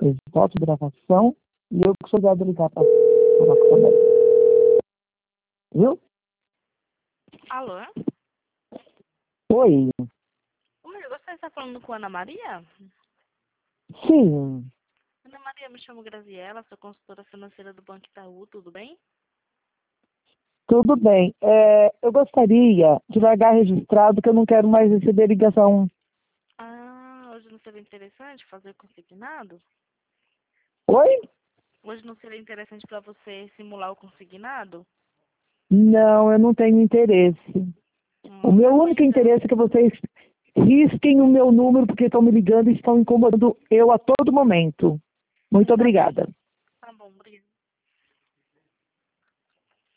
Fez foto de gravação e eu que sou dado ligar para falar com também. Viu? Alô? Oi. Oi, você está falando com a Ana Maria? Sim. Ana Maria, me chamo Graziela, sou consultora financeira do Banco Itaú, tudo bem? Tudo bem. Eu gostaria de largar registrado que eu não quero mais receber ligação. Ah, hoje não seria interessante fazer consignado? Oi? Hoje não seria interessante para você simular o consignado? Não, eu não tenho interesse. O meu Tá bom único então. interesse é que vocês risquem o meu número porque estão me ligando e estão incomodando eu a todo momento. Muito Tá bom. obrigada. Tá bom, obrigada.